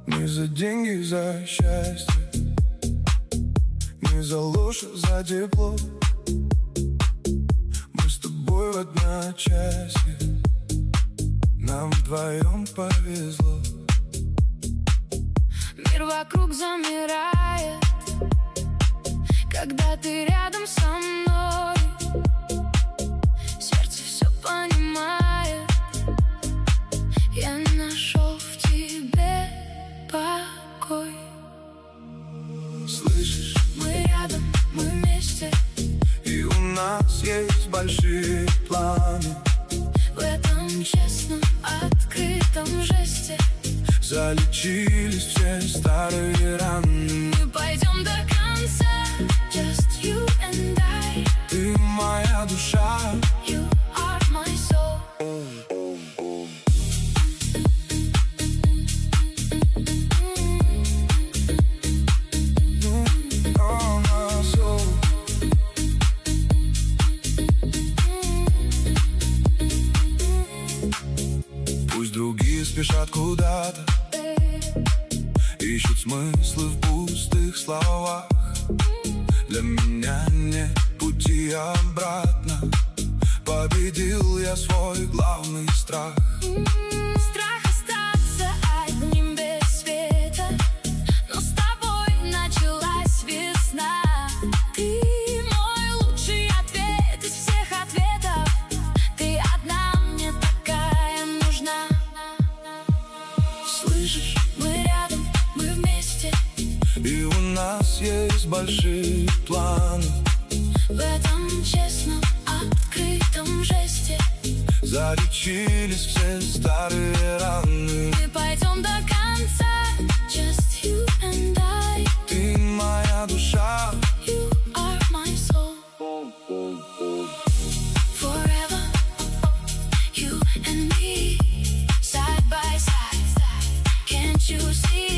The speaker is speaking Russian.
Не за деньги, за счастье, не за ложь, а за тепло. Мы с тобой в одночасье, нам вдвоем повезло. Мир вокруг замирает, когда ты рядом со мной. Сердце все понимает, я нашел в тебе покой. Слышишь, мы рядом, мы вместе, и у нас есть большие планы. В этом честном, открытом жесте залечились все старые раны. Мы пойдем до конца, just you and I. Ты моя душа, You are my soul. Пусть другие спешат куда-то, ищут смыслы в пустых словах. Для меня нет пути обратно. Победил я свой главный страх. Страх остаться одним без света, но с тобой началась весна. Ты мой лучший ответ из всех ответов. Ты одна мне такая нужна. Слышишь, мы рядом, мы вместе, и у нас есть большие планы. В этом честном, открытом жесте залечились все старые раны. мы пойдем до конца, just you and I. Ты моя душа, You are my soul. Forever, you and me, side by side. Can't you see